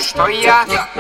что я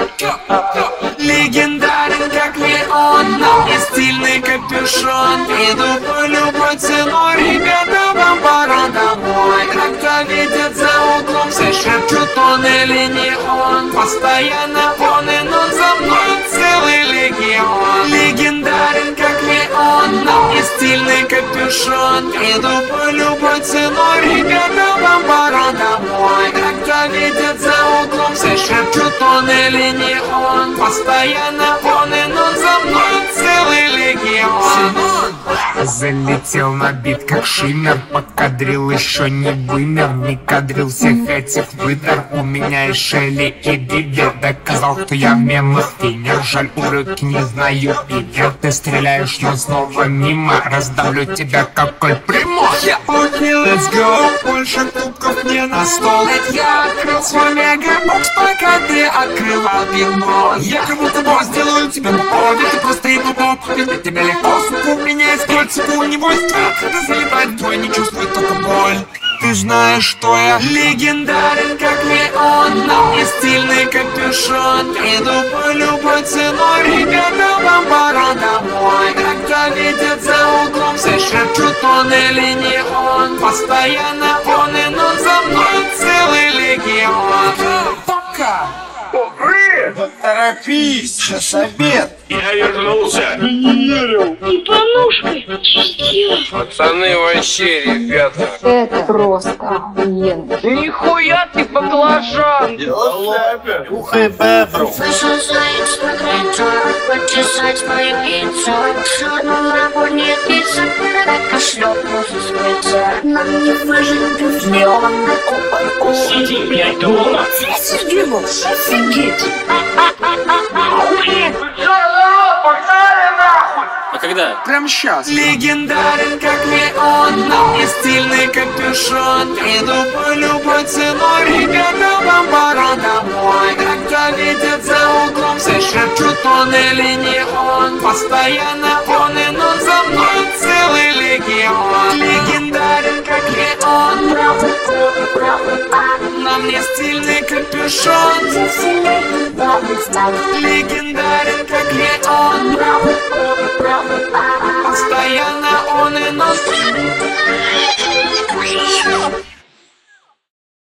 легендарен, как Леон. На мне стильный капюшон. Иду по любой ценой, ребята, вам пора домой. Как-то видят за углом, все шепчут, он или не он. Постоянно он и он, за мной целый легион. Легендарен, как Леон. На мне стильный капюшон. Иду по любой ценой, ребята, вам пора домой. Как-то видят за углом, все шепчут, он или не он. Постоянно он и он, за мной целый легион. Залетел на бит как шиммер, подкадрил еще не вымер. Не кадрил всех этих выдор. У меня и Шелли, и Бибер. Доказал, что я мемный спиннер. Жаль, уроки не знаю пивер. Ты стреляешь, но снова мимо. Раздавлю тебя как Коль Примо. Окей, let's go. Больше кубков не на стол. Я открыл свой мегабокс, пока ты открывал пинбол. Я как будто босс, делаю тебя на пове. Ты просто его боп, видно тебя легко. Сука, у меня есть кольца, у него есть страх. Когда залетает в бой, не чувствует только боль. Ты знаешь, что я легендарен, как Леон. На мне стильный капюшон. Иду по любой ценой, ребята, вам пора домой. Как-то видят за углом, все шепчут, он или не он. Постоянно он и он, за мной целый легион. Пока! Торопись, сейчас обед. Я вернулся. Не верил. И поножкой. Пацаны, вообще, ребята. Это просто охуенно. Нихуя ты баклажан! Ухай бебру. Вышел за инстагратор, почесать мое яйцо. Шагнул на бурнетица, так и шлепнулся с крыльца. Нам не важен пивле, он на купольку. Сиди, блядь, дома. Сидимо, офигеть. А когда? Прям сейчас. Легендарен, как Леон. На мне стильный капюшон. Иду по любой ценой, ребята, вам пора домой. Как-то видят за углом, все шепчут, он или не он. Постоянно он и он, за мной целый легион. Легендарен, как Леон. Правый круг, правый пар. На мне стильный капюшон. Главный стал. Легендарен, как Леон. Правый круг, правый пар. Постоянно он и он.